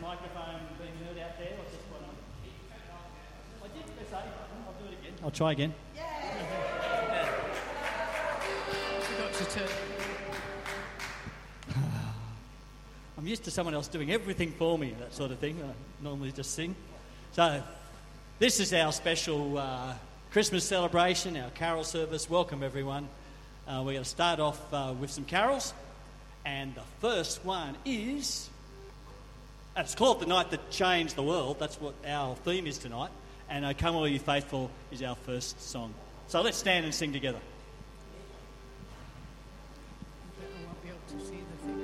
microphone being heard out there? Or just one? I did press A button. I'll do it again. I'll try again. Forgot to turn. I'm used to someone else doing everything for me, that sort of thing. I normally just sing. So, this is our special Christmas celebration, our carol service. Welcome, everyone. We're going to start off with some carols. And the first one is... It's called The Night That Changed the World. That's what our theme is tonight. And O Come All You Faithful is our first song. So let's stand and sing together. I won't be able to see the thing.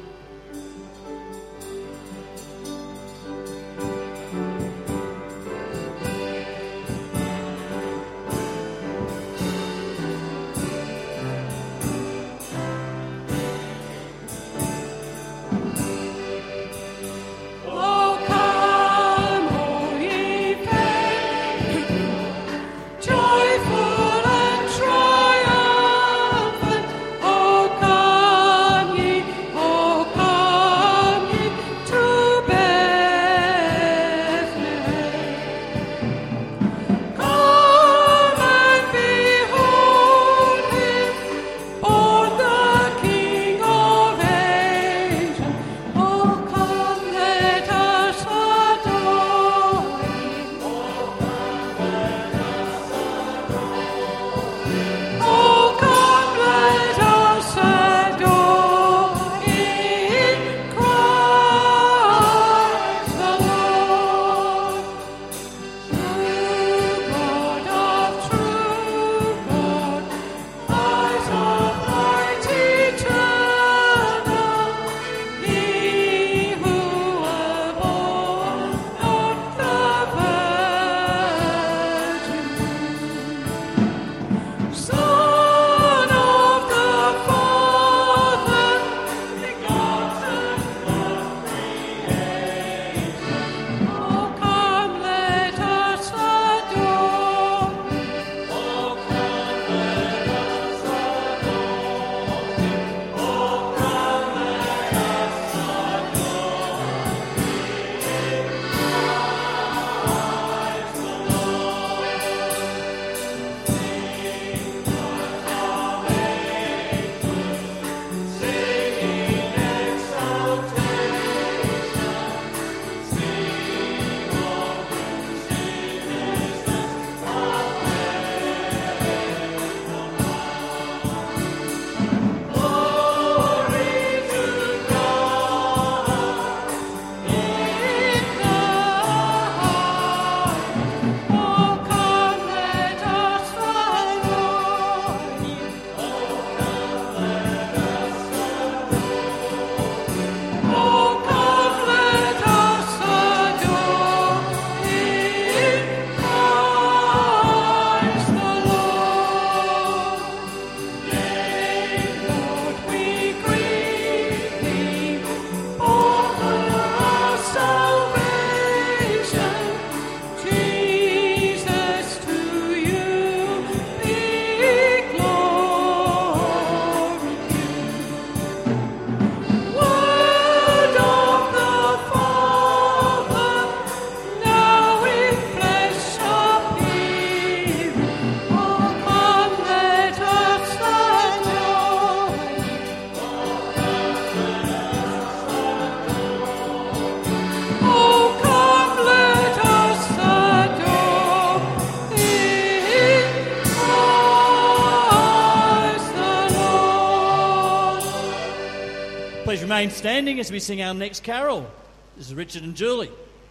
Please remain standing as we sing our next carol. This is Richard and Julie.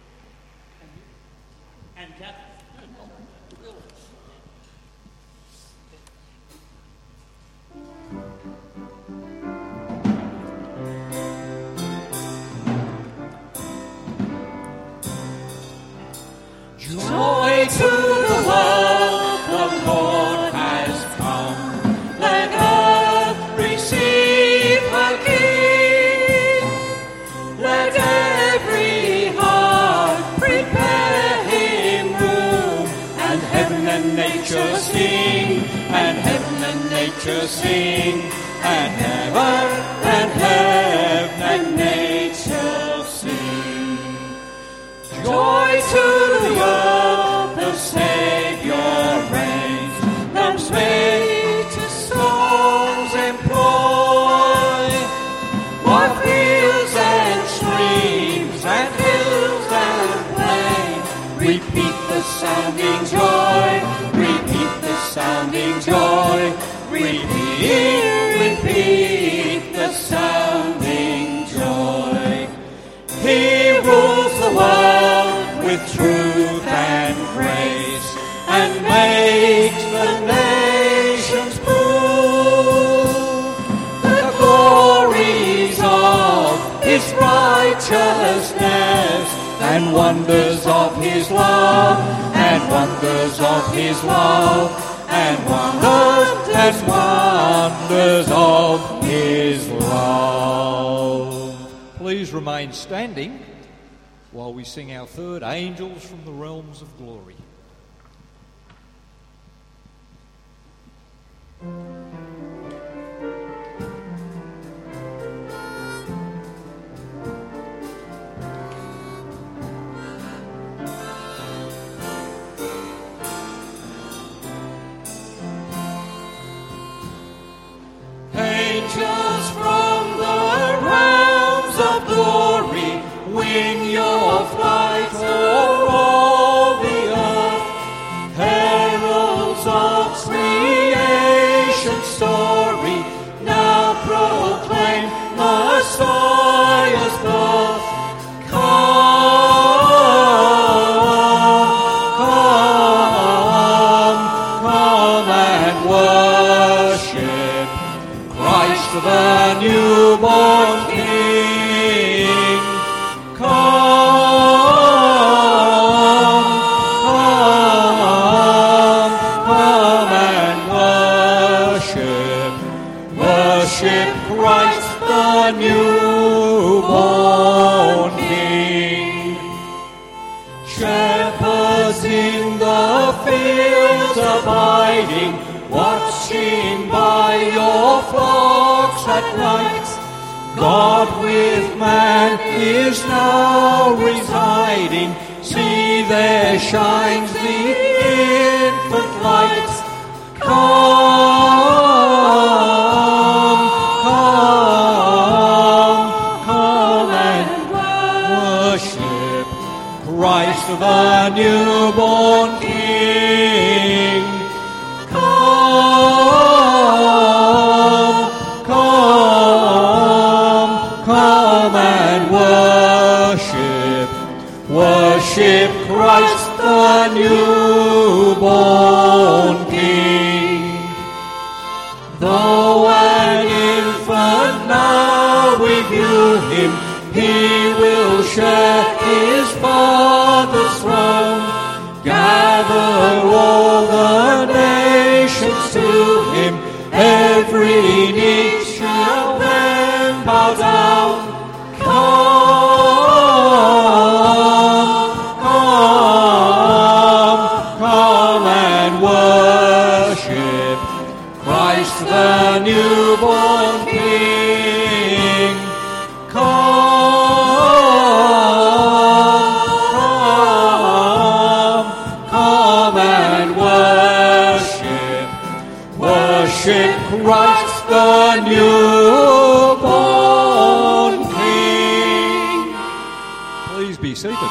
And Kathy. Joy to the world, the Lord has come. Let earth receive her King. Let every heart prepare him room. And heaven and nature sing, and heaven and nature sing, and heaven and nature sing. Joy to the earth, the Saviour reigns. Love's sweetest songs employ, while fields and streams and hills and plain repeat the sounding joy, repeat the sounding joy, repeat the sounding joy. He rules the world with truth and grace, and makes the nations prove the glories of his righteousness, and wonders of his love, and wonders of his love, and wonders of his love. Please remain standing while we sing our third, Angels from the Realms of Glory. Angels from the realms of glory, wing your flight o'er all the earth. Heralds of creation's story, now proclaim Messiah's birth. Come and worship Christ the newborn King. Come and worship Christ the newborn King. Shepherds in the fields abiding, watching by your flocks at night. God with man is now residing. See, there shines the infant light. Come and worship Christ the newborn King. Come and worship Christ the newborn King. Though an infant now we view him, he will share his Father's throne. Gather all the nations to him, every knee shall then bow down. Come and worship Christ the newborn King. Come and worship Christ the newborn King. Please be seated.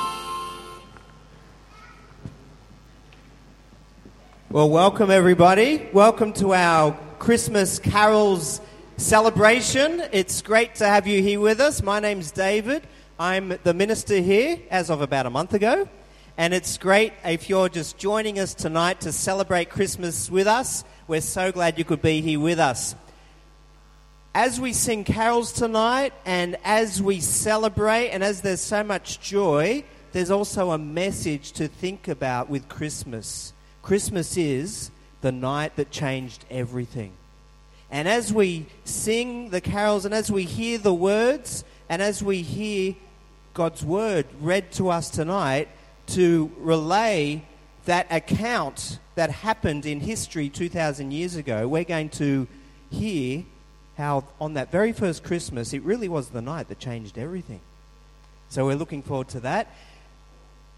Well, welcome everybody. Welcome to our Christmas carols celebration. It's great to have you here with us. My name's David. I'm the minister here as of about a month ago. And it's great if you're just joining us tonight to celebrate Christmas with us. We're so glad you could be here with us. As we sing carols tonight and as we celebrate and as there's so much joy, there's also a message to think about with Christmas. Christmas is the night that changed everything. And as we sing the carols and as we hear the words and as we hear God's word read to us tonight to relay that account that happened in history 2,000 years ago, we're going to hear how on that very first Christmas, it really was the night that changed everything. So we're looking forward to that.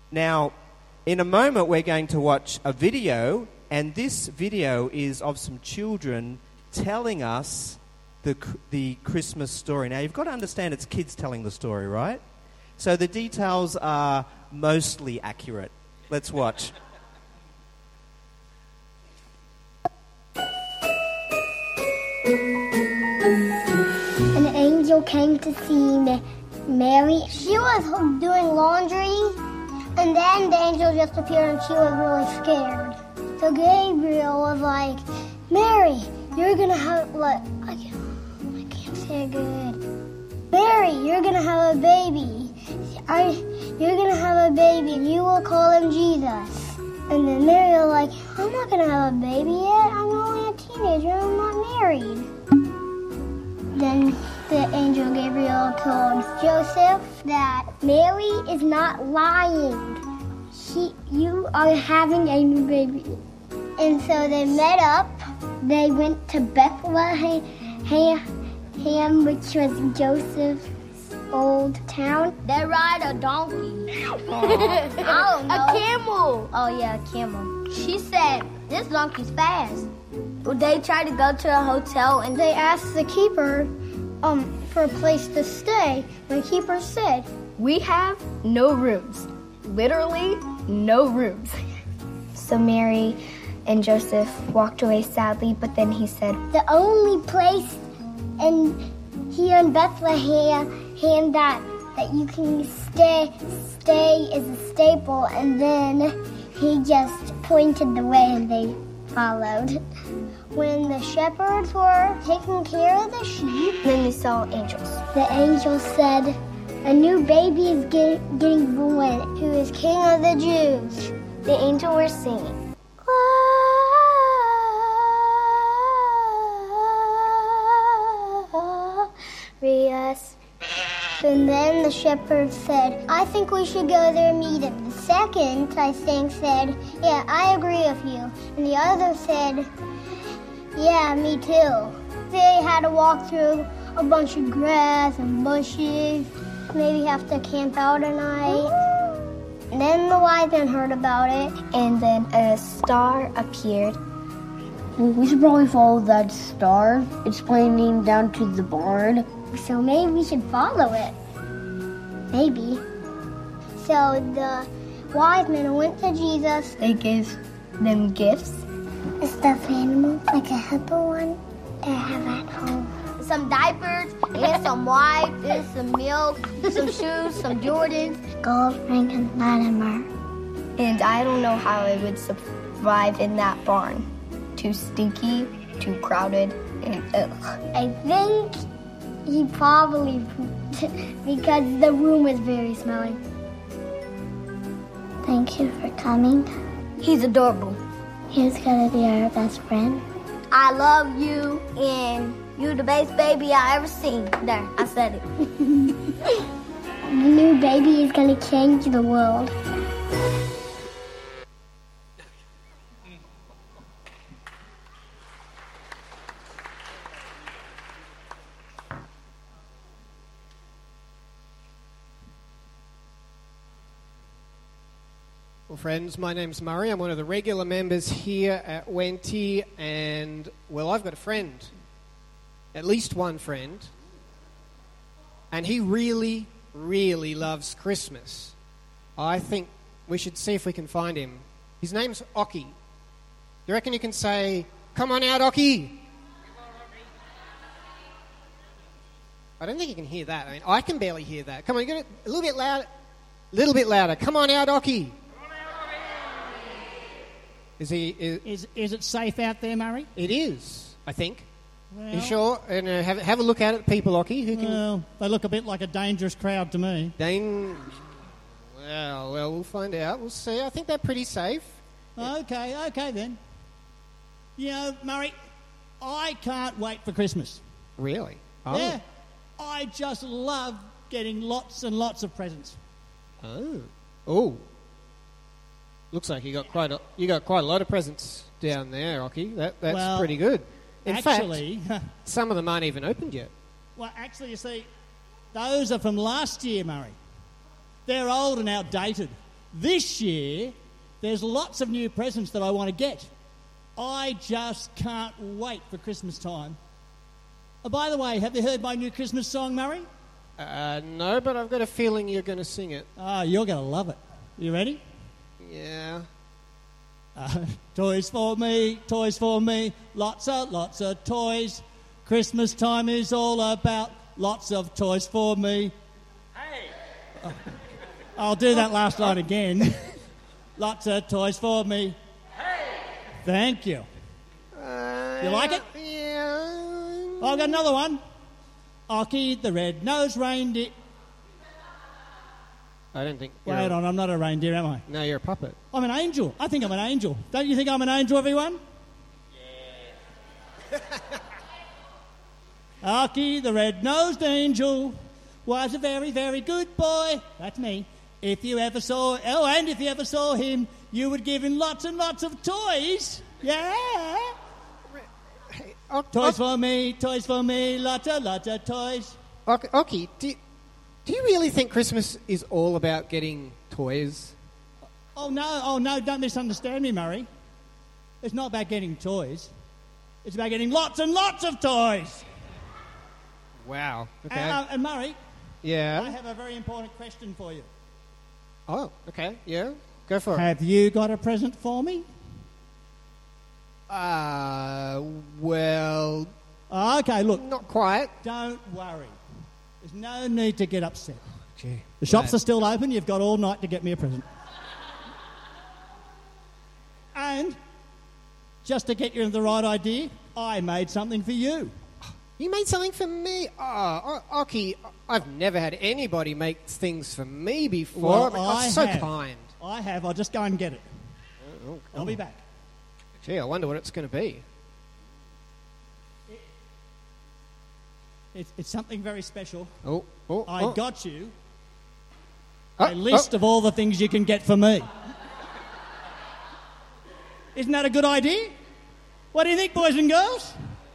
Now, in a moment, we're going to watch a video, and this video is of some children telling us the Christmas story. Now, you've got to understand it's kids telling the story, right? So the details are mostly accurate. Let's watch. An angel came to see Mary. She was doing laundry, and then the angel just appeared and she was really scared. So Gabriel was like, Mary, you're gonna have, I can't say it good. Mary, you're gonna have a baby. You're gonna have a baby and you will call him Jesus. And then Mary was like, I'm not gonna have a baby yet. I'm only a teenager. I'm not married. Then the angel Gabriel told Joseph that Mary is not lying. You are having a new baby. And so they met up. They went to Bethlehem, which was Joseph's old town. They ride a donkey. I don't know. A camel. Oh, yeah, a camel. She said, this donkey's fast. Well, they tried to go to a hotel, and they asked the keeper for a place to stay. The keeper said, we have no rooms. Literally, no rooms. So Mary and Joseph walked away sadly, but then he said, the only place here in Bethlehem that you can stay is a stable. And then he just pointed the way and they followed. When the shepherds were taking care of the sheep, then they saw angels. The angel said, a new baby is getting born, who is King of the Jews. The angels were singing. Glorious. And then the shepherd said, I think we should go there and meet him. The second, I think, said, yeah, I agree with you. And the other said, yeah, me too. They had to walk through a bunch of grass and bushes, maybe have to camp out a night. And then the wise men heard about it. And then a star appeared. Well, we should probably follow that star. It's pointing down to the barn. So maybe we should follow it. Maybe. So the wise men went to Jesus. They gave them gifts. A stuffed animal, like a hippo one, that I have at home. Some diapers, and some wipes, and some milk, some shoes, some Jordans. Gold ring and Latimer. And I don't know how I would survive in that barn. Too stinky, too crowded, and ugh. I think he probably pooped because the room is very smelly. Thank you for coming. He's adorable. He's gonna be our best friend. I love you, and you're the best baby I ever seen. There, I said it. The new baby is gonna change the world. Well, friends, my name's Murray. I'm one of the regular members here at Wenty, and, well, I've got a friend, at least one friend, and he really, really loves Christmas. I think we should see if we can find him. His name's Oki. Do you reckon you can say, come on out, Oki? I don't think you can hear that. I mean, I can barely hear that. Come on, you get it a little bit louder. Little bit louder. Come on out, Oki. Is it safe out there, Murray? It is, I think. Well, You sure? And have a look at it, people, Oki. Who can? Well, they look a bit like a dangerous crowd to me. Well, we'll find out. We'll see. I think they're pretty safe. Okay then. You know, Murray, I can't wait for Christmas. Really? Oh. Yeah, I just love getting lots and lots of presents. Oh. Looks like you got quite a lot of presents down there, Oki. That's pretty good. In actually, fact, some of them aren't even opened yet. Well, actually, you see, those are from last year, Murray. They're old and outdated. this year, there's lots of new presents that I want to get. I just can't wait for Christmas time. Oh, by the way, have you heard my new Christmas song, Murray? No, but I've got a feeling you're going to sing it. Oh, you're going to love it. You ready? Yeah. Toys for me, lots of toys. Christmas time is all about lots of toys for me. Hey! I'll do that last line again. Lots of toys for me. Hey! Thank you. You like it? Yeah. Oh, I've got another one. Ocky the red-nosed reindeer. I don't think... Wait on, I'm not a reindeer, am I? No, you're a puppet. I'm an angel. I think I'm an angel. Don't you think I'm an angel, everyone? Yeah. Ocky the red-nosed angel was a very, very good boy. That's me. If you ever saw him, you would give him lots and lots of toys. Yeah. Hey, Toys for me, lots of toys. Ocky, do you really think Christmas is all about getting toys? Oh no, don't misunderstand me, Murray. It's not about getting toys. It's about getting lots and lots of toys. Wow. Okay. And Murray, Yeah. I have a very important question for you. Oh, okay. Yeah. Go for it. Have you got a present for me? Well, Okay, look, not quite. don't worry. There's no need to get upset. Gee. The shops are still open. You've got all night to get me a present. And, just to get you in the right idea, I made something for you. You made something for me? Oh, Ocky, I've never had anybody make things for me before. Well, That's so have. kind. I have. I'll just go and get it. I'll be back. Gee, I wonder what it's going to be. It's something very special. I got you a list of all the things you can get for me. Isn't that a good idea? What do you think, boys and girls?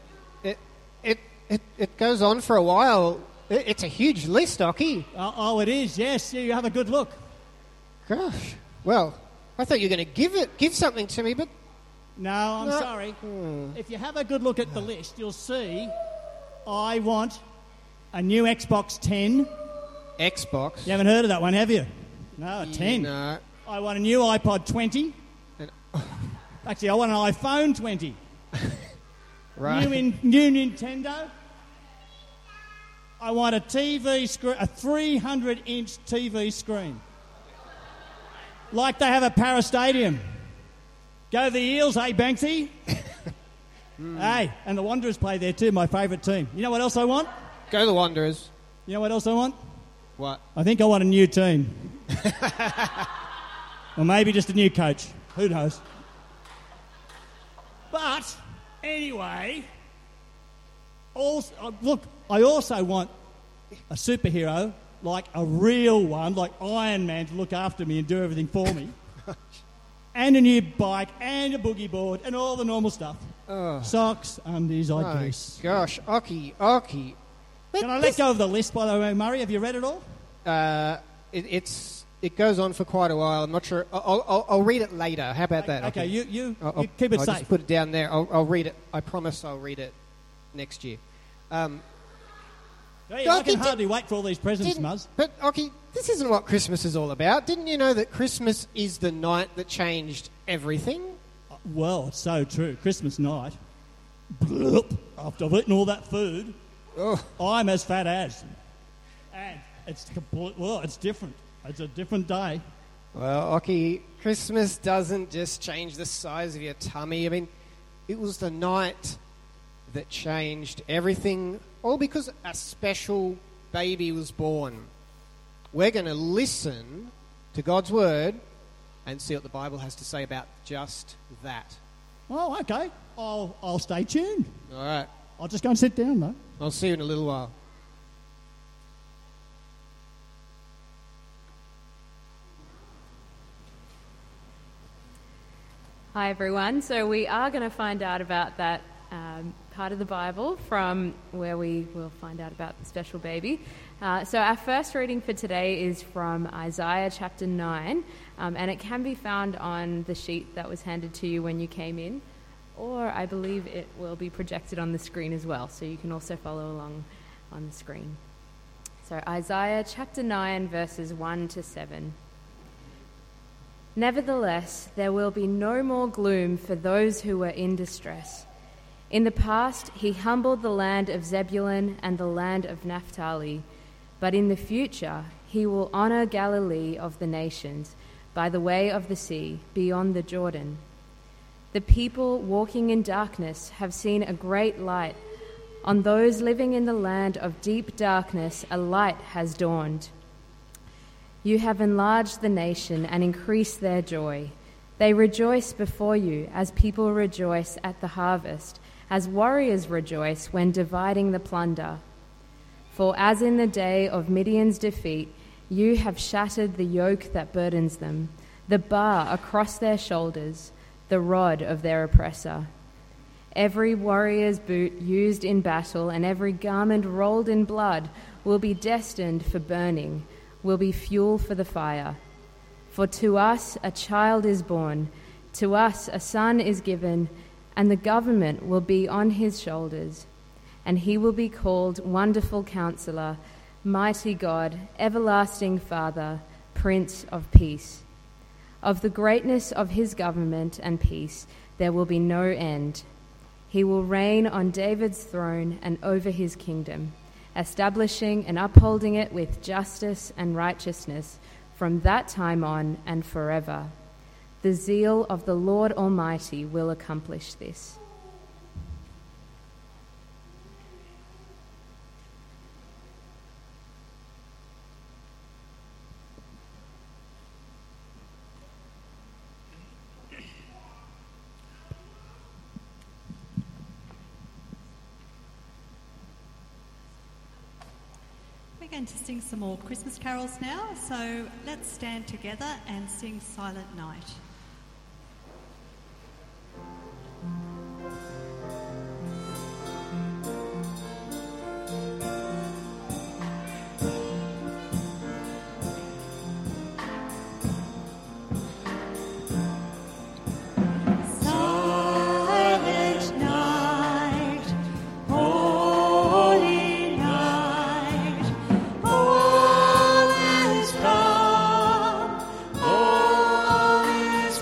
It goes on for a while. It's a huge list, Ocky. Oh, it is, yes. You have a good look. Gosh. Well, I thought you were going to give something to me, but... No, I'm sorry. If you have a good look at the list, you'll see I want a new Xbox 10. Xbox? You haven't heard of that one, have you? No, a 10. No. I want a new iPod 20. Actually, I want an iPhone 20. Right. New Nintendo. I want a TV screen, a 300-inch TV screen. Like they have at Paris Stadium. Go the Eels, hey, Banksy? Hey, and the Wanderers play there too, my favourite team. You know what else I want? Go the Wanderers. You know what else I want? What? I think I want a new team. Or maybe just a new coach. Who knows? But, anyway, look, I also want a superhero, like a real one, like Iron Man, to look after me and do everything for me. And a new bike, and a boogie board, and all the normal stuff. Socks, undies, I guess. Gosh, Ocky. Can I let go of the list, by the way, Murray? Have you read it all? It goes on for quite a while. I'm not sure. I'll read it later. How about that? Okay, Ocky? you keep it I'll safe. just put it down there. I'll read it. I promise I'll read it next year. Hey, I can hardly wait for all these presents, Muzz. But, Ocky, this isn't what Christmas is all about. Didn't you know that Christmas is the night that changed everything? Well, it's so true. Christmas night, bloop, after I've eaten all that food, I'm as fat as. And it's it's different. It's a different day. Well, Ocky, Christmas doesn't just change the size of your tummy. I mean, it was the night that changed everything, all because a special baby was born. We're going to listen to God's word and see what the Bible has to say about just that. Oh, okay. I'll stay tuned. All right. I'll just go and sit down, though. I'll see you in a little while. Hi everyone. So we are going to find out about that part of the Bible from where we will find out about the special baby. So our first reading for today is from Isaiah chapter 9, and it can be found on the sheet that was handed to you when you came in, or I believe it will be projected on the screen as well, so you can also follow along on the screen. So Isaiah chapter 9, verses 1 to 7. Nevertheless, there will be no more gloom for those who were in distress. In the past, he humbled the land of Zebulun and the land of Naphtali, but in the future, he will honor Galilee of the nations by the way of the sea, beyond the Jordan. The people walking in darkness have seen a great light. On those living in the land of deep darkness, a light has dawned. You have enlarged the nation and increased their joy. They rejoice before you as people rejoice at the harvest, as warriors rejoice when dividing the plunder. For as in the day of Midian's defeat, you have shattered the yoke that burdens them, the bar across their shoulders, the rod of their oppressor. Every warrior's boot used in battle and every garment rolled in blood will be destined for burning, will be fuel for the fire. For to us a child is born, to us a son is given, and the government will be on his shoulders. And he will be called Wonderful Counselor, Mighty God, Everlasting Father, Prince of Peace. Of the greatness of his government and peace there will be no end. He will reign on David's throne and over his kingdom, establishing and upholding it with justice and righteousness from that time on and forever. The zeal of the Lord Almighty will accomplish this. We're going to sing some more Christmas carols now, so let's stand together and sing Silent Night. All is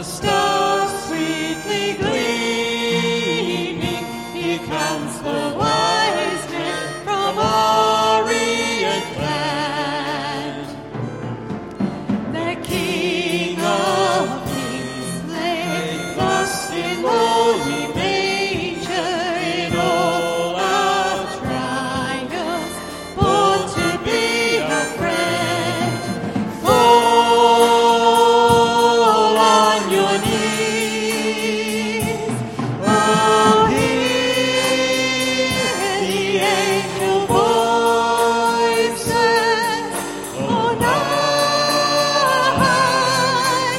stars sweetly gleaming, here comes the wise man from Orient land. The King of Kings lay thus in lowly manger, in all our trials, born to be a friend. Fall on your knees, oh, hear the angel voices, oh, night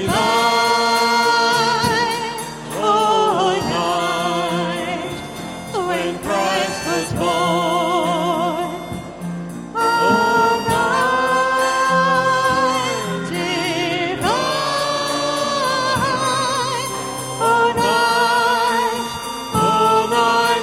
divine, oh, night when Christ was born, oh, night divine, oh, night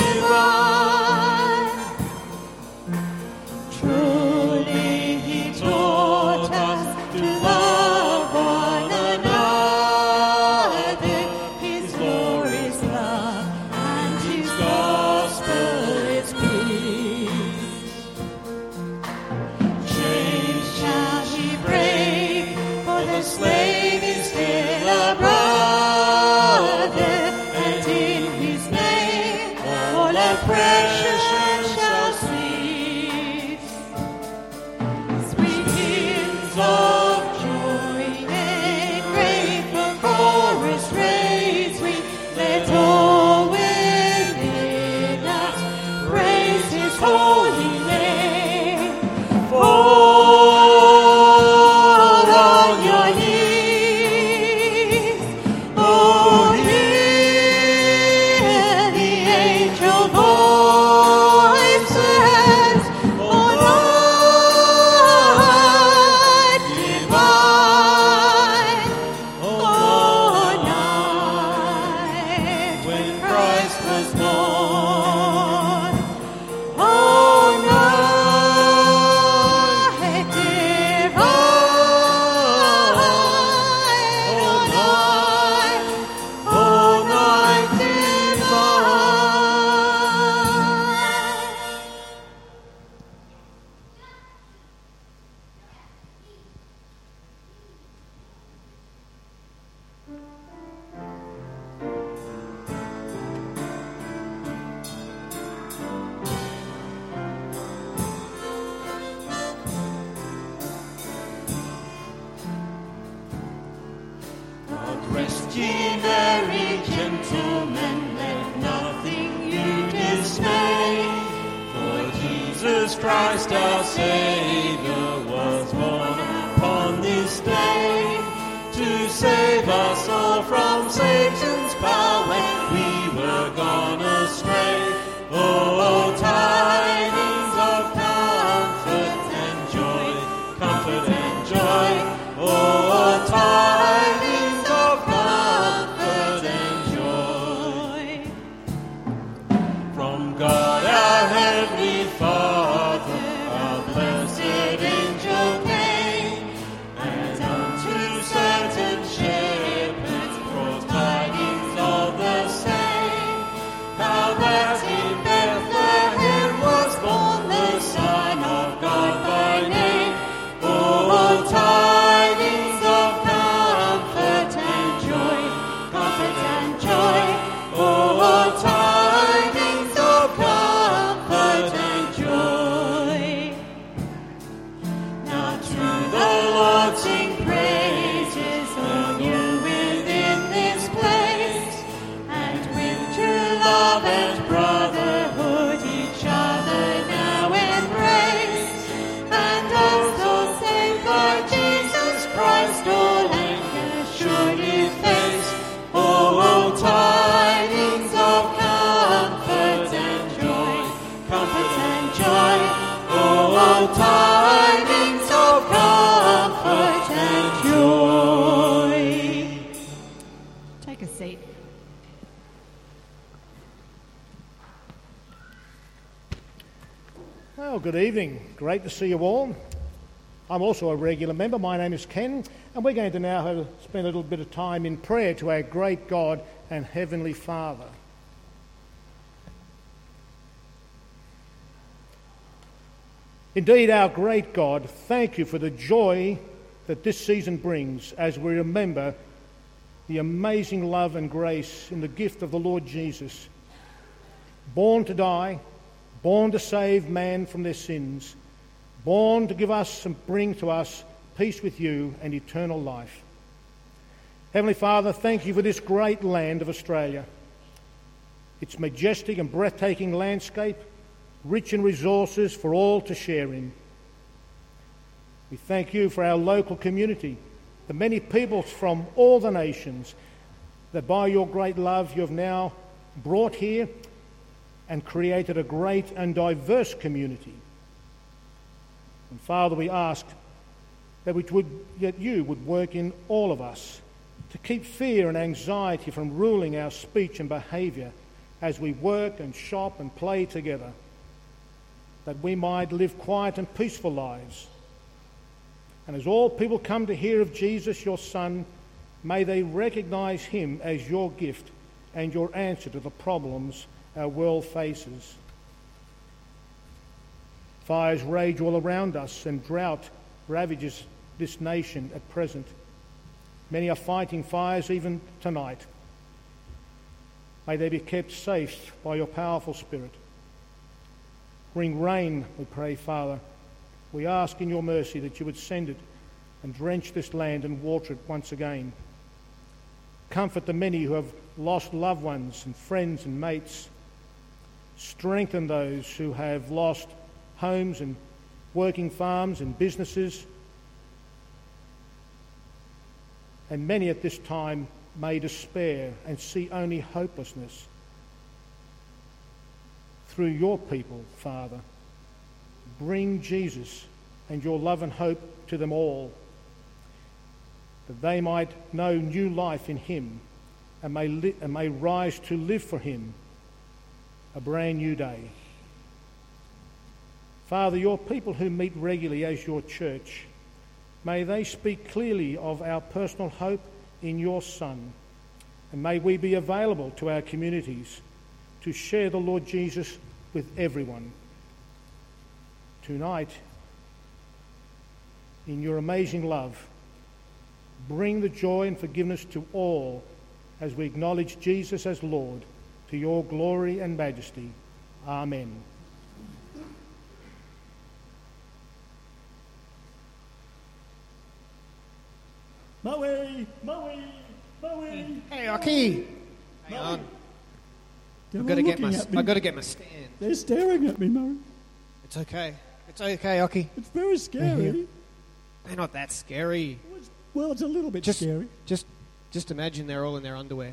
divine. Truly he taught us to love one another. His law is love and his gospel is peace. Chains shall he break, for the slave is still a brother, and in his name all oppression shall cease. Sweet hymns of joy and grateful chorus raise we, let all within us praise his holy name. Fall on your knees, oh, hear the angel voices, oh, night divine, oh, night when Christ was born, oh, night divine, oh, night divine. God rest ye merry gentlemen, let nothing you dismay, for Jesus Christ our Saviour was born upon this day, to save us all from Satan's power when we were gone astray. Oh, tidings of comfort and joy, comfort and joy. Oh, tidings of comfort and joy. From God our Heavenly Father, our blessed angel came, and unto certain shepherds brought tidings of the same, how that in Bethlehem was born the Son of God by name. Oh, tidings of comfort and joy, comfort and joy. Oh, tidings of comfort and joy. Now to the Lord sing praises, all you within this place, and with true love and brotherhood each other now embrace, and as those saved by Jesus Christ all anger surely face. Oh, tidings of comfort and joy, comfort and joy. Oh, tidings of comfort and joy. Take a seat. Well, good evening. Great to see you all. I'm also a regular member. My name is Ken, and we're going to now spend a little bit of time in prayer to our great God and Heavenly Father. Indeed, our great God, thank you for the joy that this season brings as we remember the amazing love and grace in the gift of the Lord Jesus, born to die, born to save man from their sins, born to give us and bring to us peace with you and eternal life. Heavenly Father, thank you for this great land of Australia, its majestic and breathtaking landscape, rich in resources for all to share in. We thank you for our local community, the many peoples from all the nations that by your great love you have now brought here and created a great and diverse community. And Father, we ask that you would work in all of us to keep fear and anxiety from ruling our speech and behaviour as we work and shop and play together, that we might live quiet and peaceful lives. And as all people come to hear of Jesus, your Son, may they recognise him as your gift and your answer to the problems our world faces. Fires rage all around us and drought ravages this nation at present. Many are fighting fires even tonight. May they be kept safe by your powerful Spirit. Bring rain, we pray, Father. We ask in your mercy that you would send it and drench this land and water it once again. Comfort the many who have lost loved ones and friends and mates. Strengthen those who have lost homes and working farms and businesses. And many at this time may despair and see only hopelessness. Through your people, Father, bring Jesus and your love and hope to them all, that they might know new life in him and may rise to live for him a brand new day. Father, your people who meet regularly as your church, may they speak clearly of our personal hope in your Son, and may we be available to our communities to share the Lord Jesus with everyone. Tonight, in your amazing love, bring the joy and forgiveness to all as we acknowledge Jesus as Lord, to your glory and majesty. Amen. Moe! Moe! Moe! Hey, Aki! Hang on. I've got to get my stand. They're staring at me, Murray. It's okay. It's okay, Aki. It's very scary. They're not that scary. Well, it's a little bit scary. Just imagine they're all in their underwear.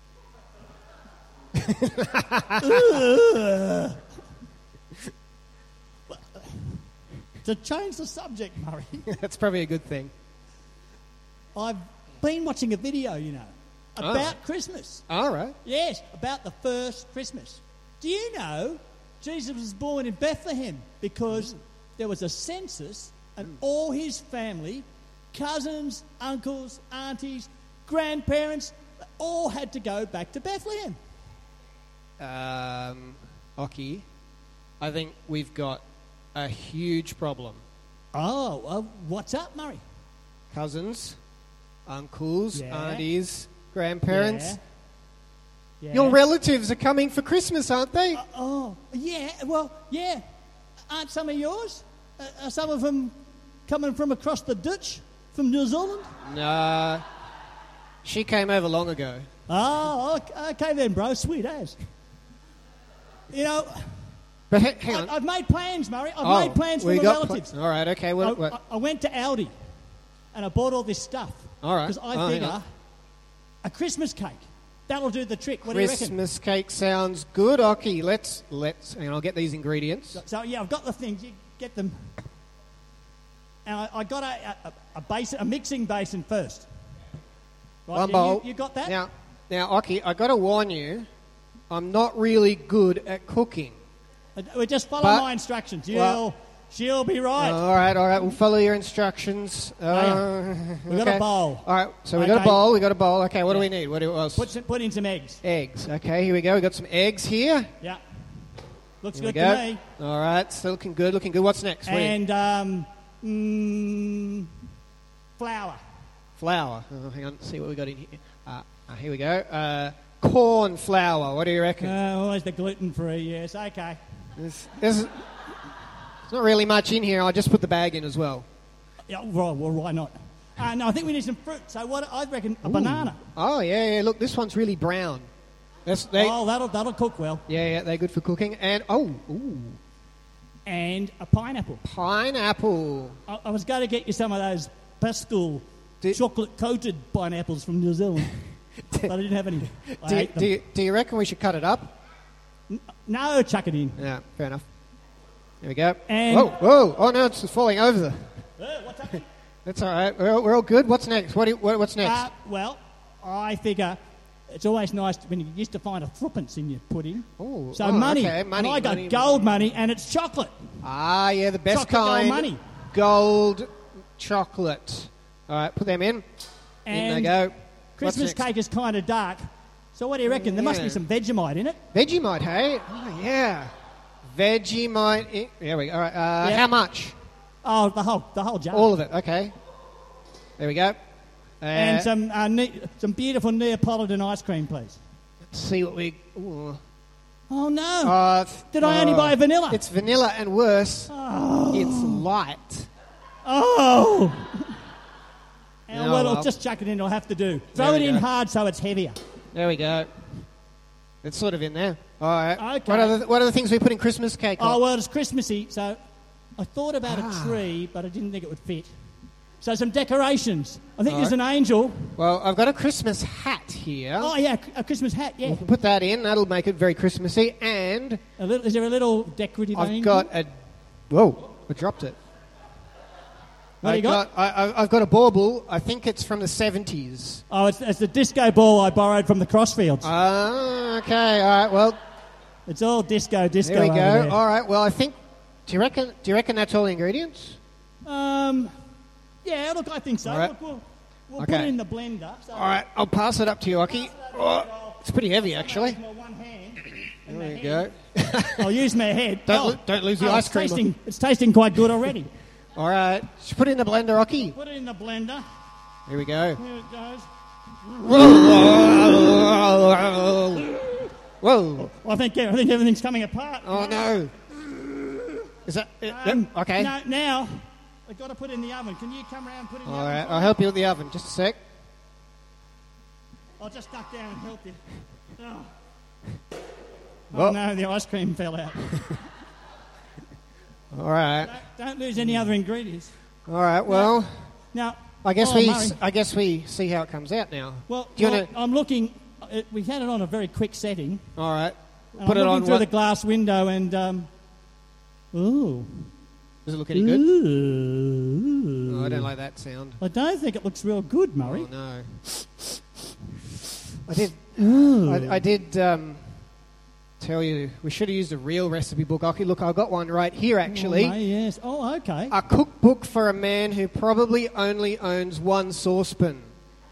To change the subject, Murray. That's probably a good thing. I've been watching a video, about Christmas. All right. Yes, about the first Christmas. Do you know Jesus was born in Bethlehem because there was a census and all his family, cousins, uncles, aunties, grandparents, all had to go back to Bethlehem. Aki, I think we've got a huge problem. Oh, well, what's up, Murray? Cousins, uncles, aunties, grandparents. Yeah. Your relatives are coming for Christmas, aren't they? Yeah. Aren't some of yours? Are some of them coming from across the ditch from New Zealand? Nah. She came over long ago. Oh, okay then, bro. Sweet as. But hang on. I've made plans, Murray. I've made plans for my relatives. All right, okay. What? I went to Aldi and I bought all this stuff. All right. Because I figure a Christmas cake, that'll do the trick. What do you reckon? Christmas cake sounds good, Aki. Let's and I'll get these ingredients. So I've got the things. You get them. And I got a mixing basin first. Right, one bowl. You got that? Now, Aki, I got to warn you, I'm not really good at cooking. We just follow my instructions. She'll be right. All right. We'll follow your instructions. We've got a bowl. All right, so we got a bowl. Okay, what do we need? What else? Put in some eggs. Eggs. Okay, here we go. We got some eggs here. Yeah. Looks Here good we go. to me. All right, still looking good. What's next? What do you- And flour. Flour. Oh, hang on, let's see what we got in here. Here we go. Corn flour. What do you reckon? Always the gluten-free, yes. Okay. There's not really much in here. I'll just put the bag in as well. Yeah, well, why not? No, I think we need some fruit. So I reckon a banana. Oh, yeah. Look, this one's really brown. That'll cook well. Yeah, they're good for cooking. And, And a pineapple. Pineapple. I was going to get you some of those Pascal chocolate-coated pineapples from New Zealand, but I didn't have any. I hate them. Do you reckon we should cut it up? No, chuck it in. Yeah, fair enough. There we go. And whoa! Oh no, it's falling over. What's happening? That's all right. We're all good. What's next? What's next? Well, I figure it's always nice when you used to find a threepence in your pudding. Money. Okay. And I got gold money, and it's chocolate. Ah, yeah, the best Chocolate kind. gold money. Gold chocolate. All right, put them in. And in they go. Christmas cake is kind of dark. So what do you reckon? There must be some Vegemite in it. Vegemite, hey? Oh, yeah. Vegemite. There we go. All right. How much? Oh, the whole jar. All of it. Okay. There we go. And some beautiful Neapolitan ice cream, please. Let's see what we. Ooh. Oh no! Did I only buy vanilla? It's vanilla, and worse, it's light. Oh. No, well, just chuck it in. It'll have to do. Throw it in hard so it's heavier. There we go. It's sort of in there. All right. Okay. What are the things we put in Christmas cake? Oh, well, it's Christmassy, so I thought about a tree, but I didn't think it would fit. So some decorations. I think there's an angel. Well, I've got a Christmas hat here. Oh, yeah, a Christmas hat, yeah. We can put that in. That'll make it very Christmassy. And... is there a little decorative angel? I've got a... Whoa, I dropped it. What do you got? I've got a bauble. I think it's from the 70s. Oh, it's the disco ball I borrowed from the Crossfields. Okay. All right. Well, it's all disco. There we go. There. All right. Well, I think. Do you reckon that's all the ingredients? Yeah. Look, I think so. All right. Look, we'll put it in the blender. So all right. I'll pass it up to you, Aki. Oh, it's pretty heavy, actually. One hand. There we go. I'll use my head. Don't lose the ice cream. It's tasting quite good already. All right. Just put it in the blender, Aki. Put it in the blender. Here we go. Here it goes. Whoa. I think everything's coming apart. Oh, no. Is that... okay. No, now, I've got to put it in the oven. Can you come around and put it in the oven? All right. I'll help you with the oven. Just a sec. I'll just duck down and help you. Oh no, the ice cream fell out. All right. Don't lose any other ingredients. All right. Well, now I guess we see how it comes out now. Well, do you wanna... I'm looking. We had it on a very quick setting. All right. Put it on through the glass window and. Ooh. Does it look any good? Ooh. Oh, I don't like that sound. I don't think it looks real good, Murray. Oh no. I did tell you we should have used a real recipe book. Okay, look, I've got one right here actually. Oh, yes. Oh, okay. A cookbook for a man who probably only owns one saucepan.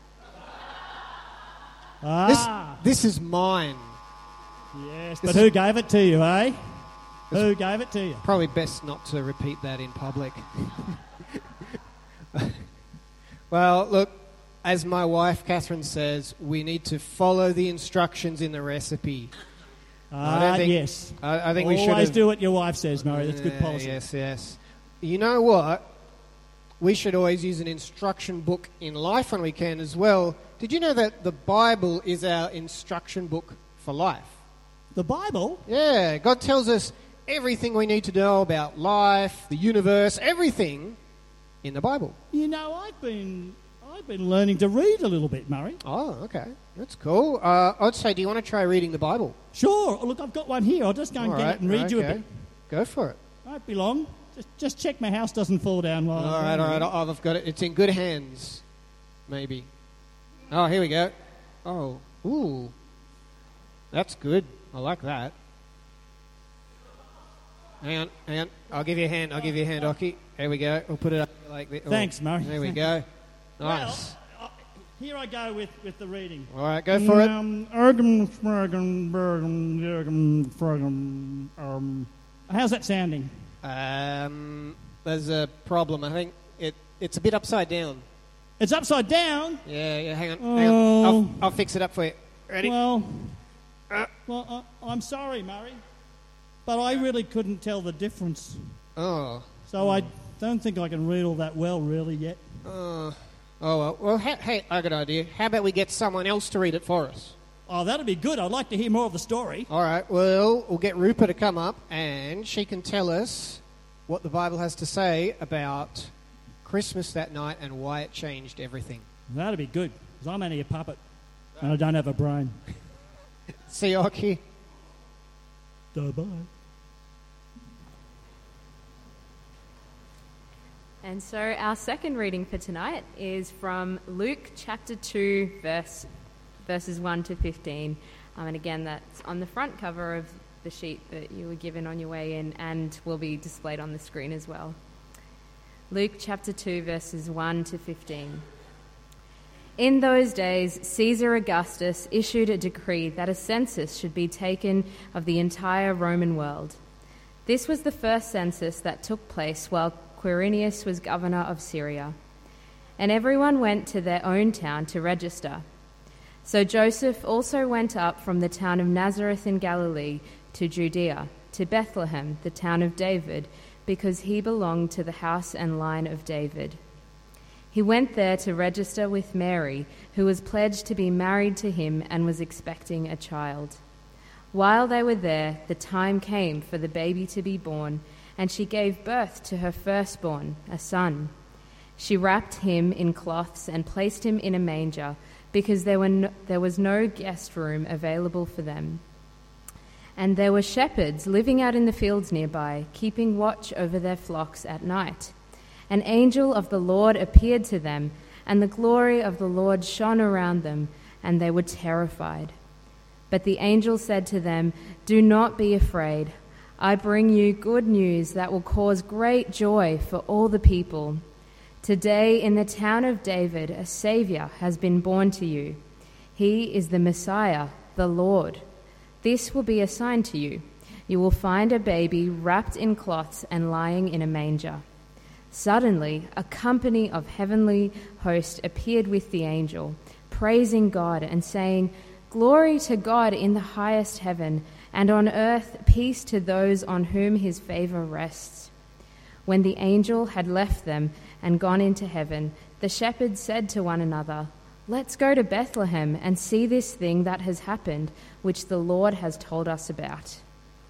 This is mine. Yes, but who gave it to you, eh? Who gave it to you? Probably best not to repeat that in public. Well, look, as my wife Catherine says, we need to follow the instructions in the recipe. Yes. I think we should always do what your wife says, Murray. That's good policy. Yes. You know what? We should always use an instruction book in life when we can as well. Did you know that the Bible is our instruction book for life? The Bible? Yeah. God tells us everything we need to know about life, the universe, everything in the Bible. You know, I've been learning to read a little bit, Murray. Oh, okay. That's cool. I'd say, do you want to try reading the Bible? Sure. Look, I've got one here. I'll just go and get it and read you a bit. Go for it. Won't be long. Just check my house doesn't fall down while all right. I've got it. It's in good hands. Maybe. Oh, here we go. Oh, ooh. That's good. I like that. Hang on. I'll give you a hand, Oki. Here we go. We'll put it up like this. Thanks, Murray. There we go. Nice. Well, here I go with the reading. All right, go for it. How's that sounding? There's a problem. I think it's a bit upside down. It's upside down? Yeah, hang on. I'll fix it up for you. Ready? Well, I'm sorry, Murray, but I really couldn't tell the difference. Oh. So I don't think I can read all that well, really, yet. Well, hey, I got an idea. How about we get someone else to read it for us? Oh, that'd be good. I'd like to hear more of the story. All right, well, we'll get Rupa to come up, and she can tell us what the Bible has to say about Christmas that night and why it changed everything. That'd be good, because I'm only a puppet, and I don't have a brain. See you, Oki. Bye. And so our second reading for tonight is from Luke chapter 2, verses 1 to 15. And again, that's on the front cover of the sheet that you were given on your way in and will be displayed on the screen as well. Luke chapter 2, verses 1 to 15. In those days, Caesar Augustus issued a decree that a census should be taken of the entire Roman world. This was the first census that took place while Quirinius was governor of Syria. And everyone went to their own town to register. So Joseph also went up from the town of Nazareth in Galilee to Judea, to Bethlehem, the town of David, because he belonged to the house and line of David. He went there to register with Mary, who was pledged to be married to him and was expecting a child. While they were there, the time came for the baby to be born, and she gave birth to her firstborn, a son. She wrapped him in cloths and placed him in a manger, because there was no guest room available for them. And there were shepherds living out in the fields nearby, keeping watch over their flocks at night. An angel of the Lord appeared to them, and the glory of the Lord shone around them, and they were terrified. But the angel said to them, "Do not be afraid. I bring you good news that will cause great joy for all the people. Today in the town of David a Saviour has been born to you. He is the Messiah, the Lord. This will be a sign to you. You will find a baby wrapped in cloths and lying in a manger." Suddenly, a company of heavenly hosts appeared with the angel, praising God and saying, "Glory to God in the highest heaven, and on earth peace to those on whom his favor rests." When the angel had left them and gone into heaven, the shepherds said to one another, "Let's go to Bethlehem and see this thing that has happened, which the Lord has told us about."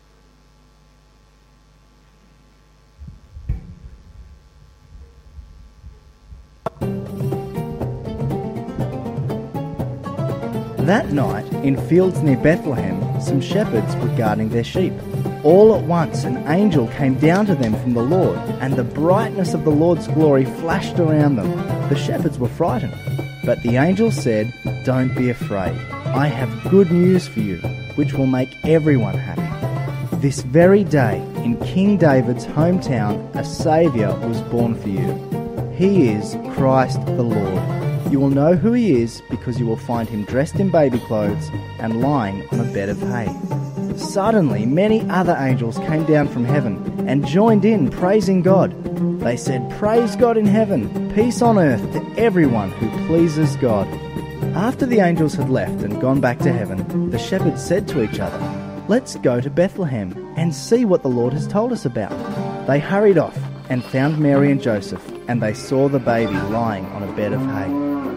That night, in fields near Bethlehem, some shepherds were guarding their sheep. All at once an angel came down to them from the Lord, and the brightness of the Lord's glory flashed around them. The shepherds were frightened. But the angel said, "Don't be afraid. I have good news for you, which will make everyone happy. This very day, in King David's hometown, a Saviour was born for you. He is Christ the Lord. You will know who he is because you will find him dressed in baby clothes and lying on a bed of hay." Suddenly, many other angels came down from heaven and joined in praising God. They said, "Praise God in heaven, peace on earth to everyone who pleases God." After the angels had left and gone back to heaven, the shepherds said to each other, "Let's go to Bethlehem and see what the Lord has told us about." They hurried off and found Mary and Joseph, and they saw the baby lying on a bed of hay.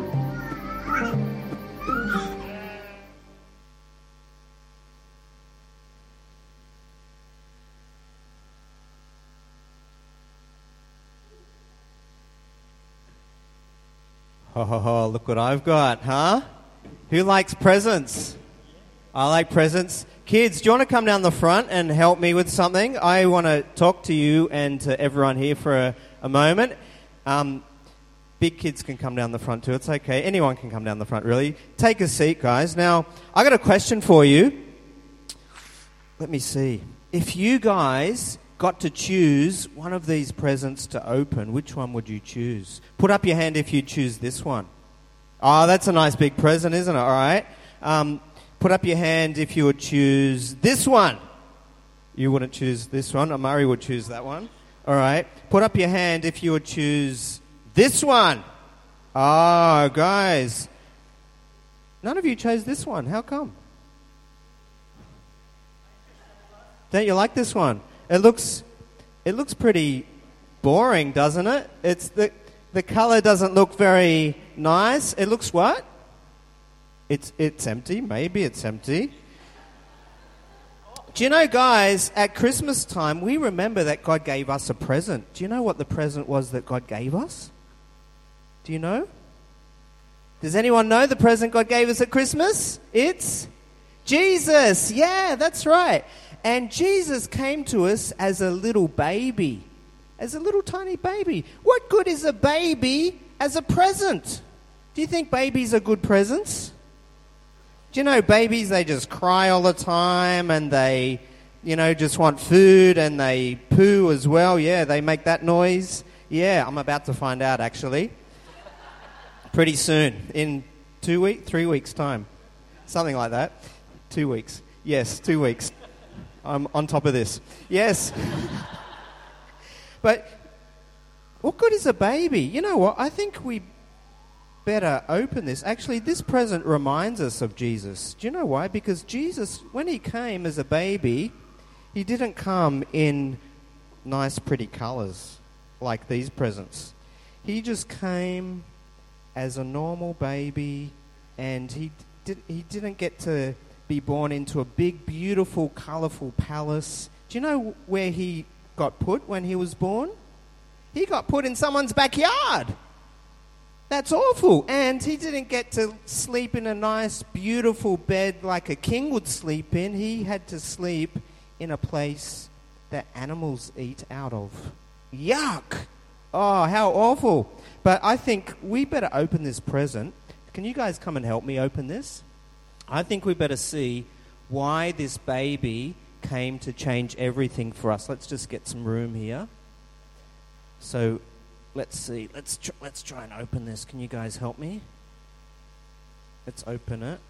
Oh, look what I've got, huh? Who likes presents? I like presents. Kids, do you want to come down the front and help me with something? I want to talk to you and to everyone here for a moment. Big kids can come down the front too. It's okay. Anyone can come down the front, really. Take a seat, guys. Now, I got a question for you. Let me see. If you guys got to choose one of these presents to open, which one would you choose? Put up your hand if you choose this one. Oh, that's a nice big present, isn't it? All right. Put up your hand if you would choose this one. You wouldn't choose this one. Murray would choose that one. All right. Put up your hand if you would choose this one. Oh, guys. None of you chose this one. How come? Don't you like this one? It looks pretty boring, doesn't it? It's the color doesn't look very nice. It looks what? It's empty. Maybe it's empty. Do you know, guys, at Christmas time, we remember that God gave us a present. Do you know what the present was that God gave us? Do you know? Does anyone know the present God gave us at Christmas? It's Jesus. Yeah, that's right. And Jesus came to us as a little baby, as a little tiny baby. What good is a baby as a present? Do you think babies are good presents? Do you know babies, they just cry all the time and they, just want food and they poo as well. Yeah, they make that noise. Yeah, I'm about to find out actually. Pretty soon, in 3 weeks' time. Something like that. 2 weeks. Yes, 2 weeks. I'm on top of this. Yes. But what good is a baby? You know what? I think we better open this. Actually, this present reminds us of Jesus. Do you know why? Because Jesus, when he came as a baby, he didn't come in nice, pretty colors like these presents. He just came as a normal baby, and he didn't get to be born into a big, beautiful, colorful palace. Do you know where he got put when he was born? He got put in someone's backyard. That's awful. And he didn't get to sleep in a nice, beautiful bed like a king would sleep in. He had to sleep in a place that animals eat out of. Yuck! Oh, how awful. But I think we better open this present. Can you guys come and help me open this? I think we better see why this baby came to change everything for us. Let's just get some room here. So let's see. Let's try and open this. Can you guys help me? Let's open it.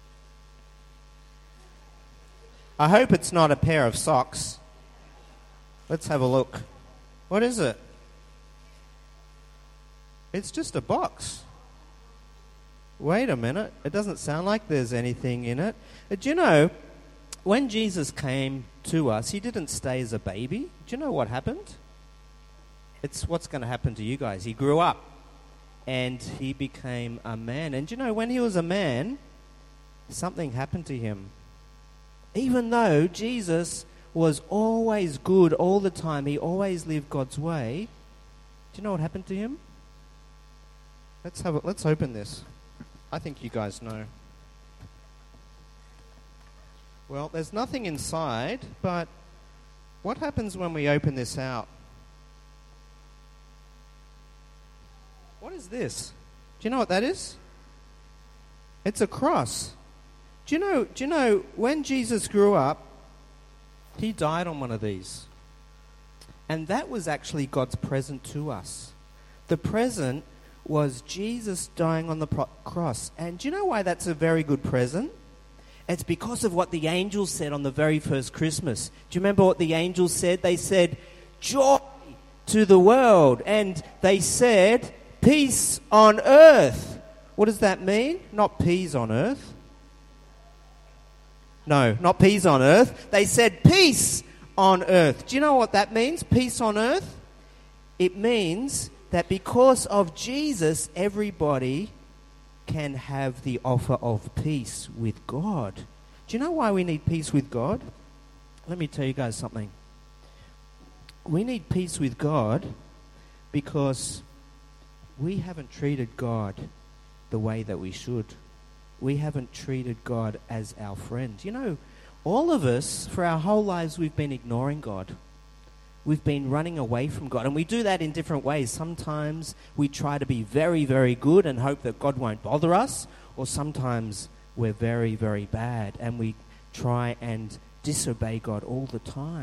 I hope it's not a pair of socks. Let's have a look. What is it? It's just a box. Wait a minute. It doesn't sound like there's anything in it. Do you know, when Jesus came to us, he didn't stay as a baby. Do you know what happened? It's what's going to happen to you guys. He grew up and he became a man. And do you know, when he was a man, something happened to him. Even though Jesus was always good all the time, he always lived God's way, do you know what happened to him? Let's open this. I think you guys know. Well, there's nothing inside, but what happens when we open this out? What is this? Do you know what that is? It's a cross. Do you know when Jesus grew up, he died on one of these. And that was actually God's present to us. The present was Jesus dying on the cross. And do you know why that's a very good present? It's because of what the angels said on the very first Christmas. Do you remember what the angels said? They said, joy to the world. And they said, peace on earth. What does that mean? Not peas on earth. No, not peas on earth. They said peace on earth. Do you know what that means? Peace on earth? It means that because of Jesus, everybody can have the offer of peace with God. Do you know why we need peace with God? Let me tell you guys something. We need peace with God because we haven't treated God the way that we should. We haven't treated God as our friend. You know, all of us, for our whole lives, we've been ignoring God. We've been running away from God. And we do that in different ways. Sometimes we try to be very, very good and hope that God won't bother us. Or sometimes we're very, very bad and we try and disobey God all the time.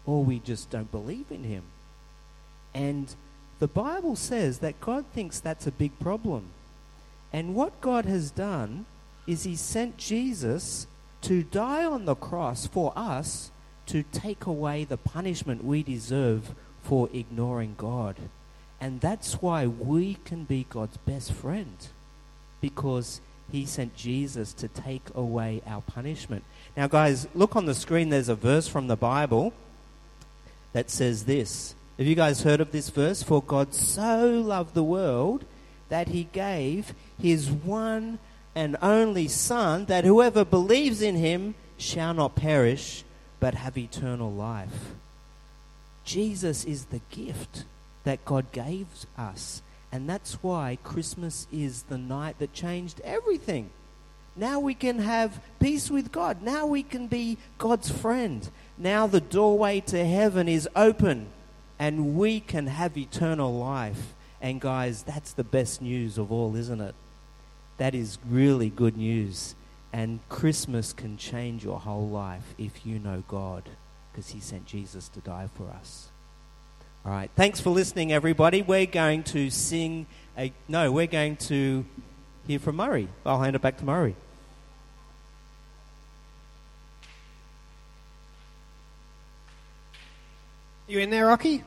or we just don't believe in him. And the Bible says that God thinks that's a big problem. And what God has done is he sent Jesus to die on the cross for us to take away the punishment we deserve for ignoring God. And that's why we can be God's best friend, because he sent Jesus to take away our punishment. Now, guys, look on the screen. There's a verse from the Bible that says this. Have you guys heard of this verse? For God so loved the world that he gave his one and only Son, that whoever believes in him shall not perish, but have eternal life. Jesus is the gift that God gave us. And that's why Christmas is the night that changed everything. Now we can have peace with God. Now we can be God's friend. Now the doorway to heaven is open and we can have eternal life. And guys, that's the best news of all, isn't it? That is really good news. And Christmas can change your whole life if you know God, because he sent Jesus to die for us. All right, thanks for listening, everybody. We're going to we're going to hear from Murray. I'll hand it back to Murray. You in there, Rocky?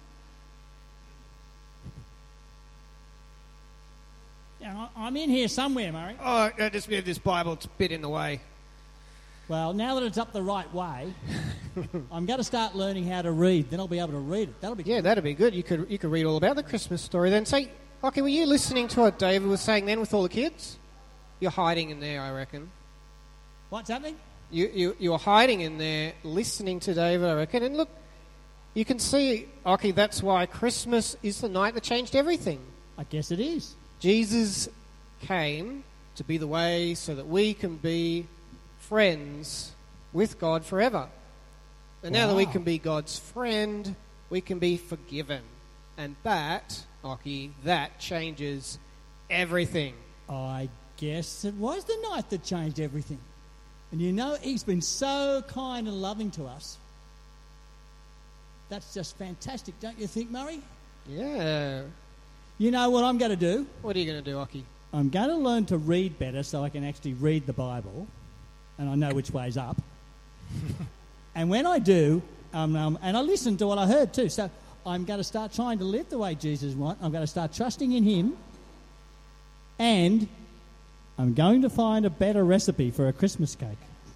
Yeah, I'm in here somewhere, Murray. Oh, I just moved this Bible. It's a bit in the way. Well, now that it's up the right way, I'm going to start learning how to read. Then I'll be able to read it. That'll be Yeah, that'd be good. You could read all about the Christmas story then. Say, okay, were you listening to what David was saying then with all the kids? You're hiding in there, I reckon. What's happening? You're hiding in there, listening to David, I reckon. And look, you can see, okay, that's why Christmas is the night that changed everything. I guess it is. Jesus came to be the way so that we can be friends with God forever. And now that we can be God's friend, we can be forgiven. And that, Oki, that changes everything. I guess it was the night that changed everything. And you know, he's been so kind and loving to us. That's just fantastic, don't you think, Murray? Yeah. You know what I'm going to do? What are you going to do, Oki? I'm going to learn to read better so I can actually read the Bible. And I know which way's up. And when I do, and I listen to what I heard too, so I'm going to start trying to live the way Jesus wants. I'm going to start trusting in him. And I'm going to find a better recipe for a Christmas cake.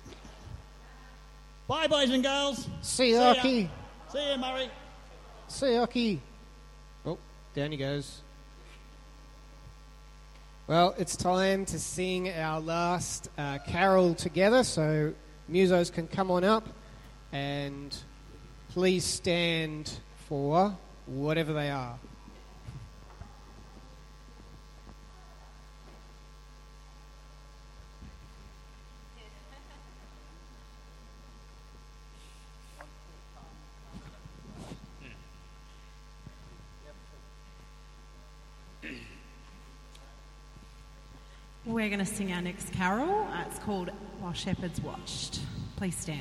Bye, boys and girls. See you, Oki. See you, Murray. See you, Oki. Oh, down he goes. Well, it's time to sing our last carol together, so musos can come on up and please stand for whatever they are. We're going to sing our next carol. It's called While Shepherds Watched. Please stand.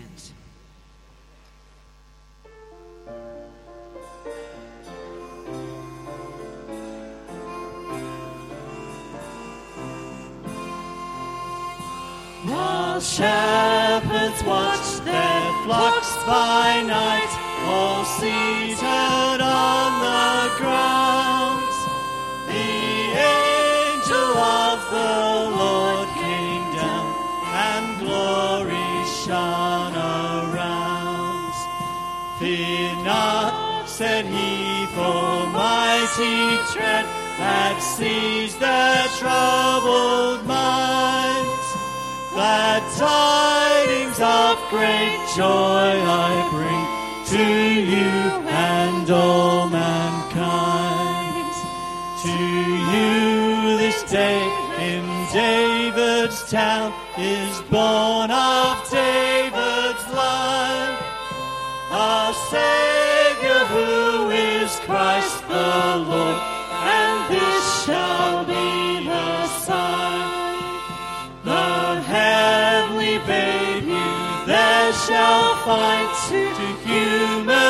While shepherds watched their flocks by night, all seated on the ground, the angel of the Lord came down, and glory shone around. Fear not, said he, for mighty tread had seized their troubled minds. Glad tidings of great joy I bring to you and all mankind. To you this day in David's town is born of David's line a Saviour who is Christ the Lord, and this shall be the sign. The heavenly baby there shall find to human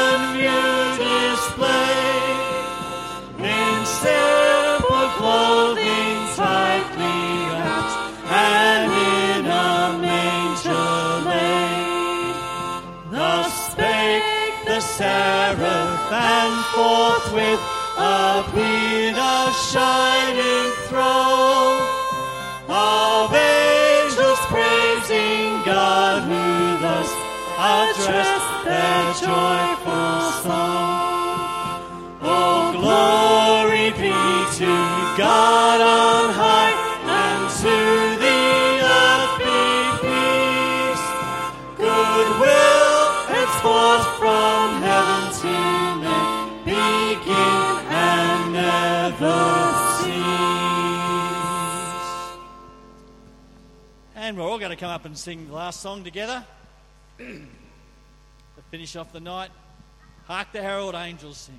and forthwith appeared a shining throng of angels praising God, who thus addressed their joyful song. Oh, glory be to God on high, and to the earth be peace, goodwill henceforth from heaven to men, begin and never cease. And we're all going to come up and sing the last song together to finish off the night. Hark the herald angels sing.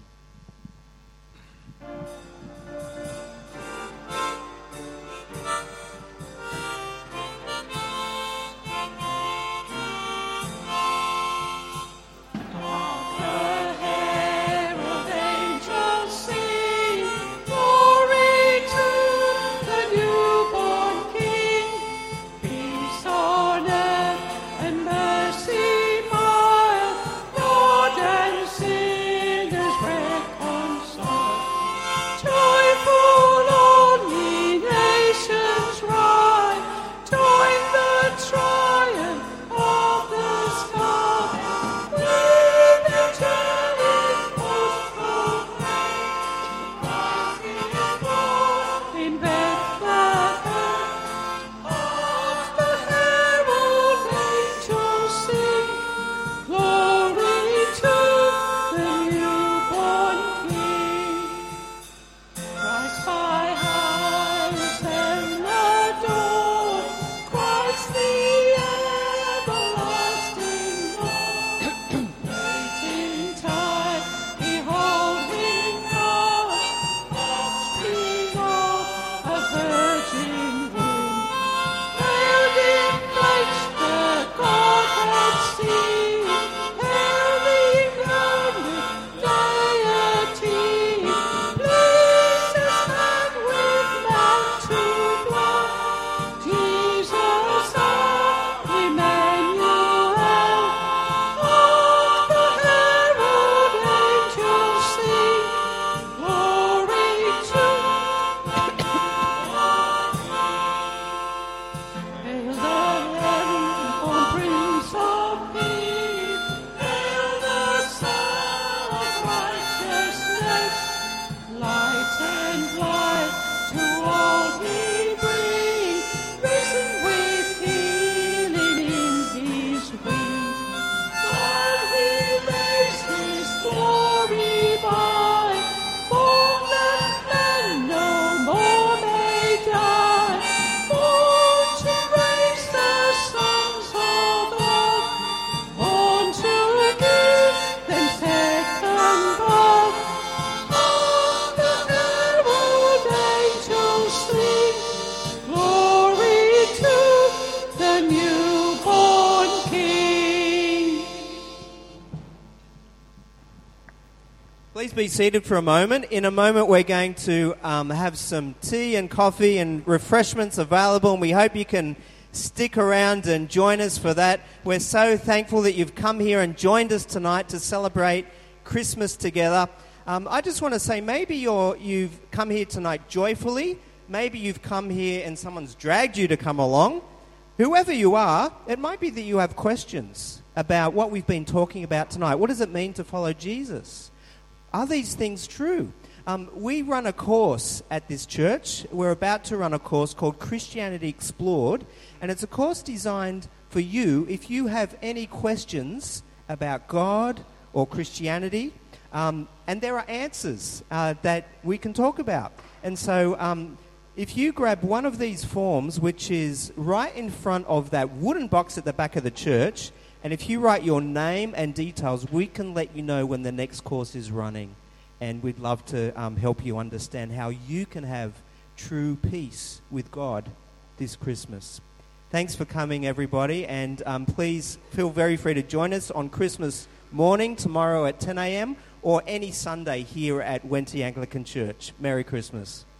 Please be seated for a moment. In a moment, we're going to have some tea and coffee and refreshments available, and we hope you can stick around and join us for that. We're so thankful that you've come here and joined us tonight to celebrate Christmas together. I just want to say, maybe you've come here tonight joyfully. Maybe you've come here and someone's dragged you to come along. Whoever you are, it might be that you have questions about what we've been talking about tonight. What does it mean to follow Jesus? Are these things true? We run a course at this church. We're about to run a course called Christianity Explored, and it's a course designed for you if you have any questions about God or Christianity, and there are answers that we can talk about. And so if you grab one of these forms, which is right in front of that wooden box at the back of the church, and if you write your name and details, we can let you know when the next course is running. And we'd love to help you understand how you can have true peace with God this Christmas. Thanks for coming, everybody. And please feel very free to join us on Christmas morning, tomorrow at 10 a.m., or any Sunday here at Wenty Anglican Church. Merry Christmas.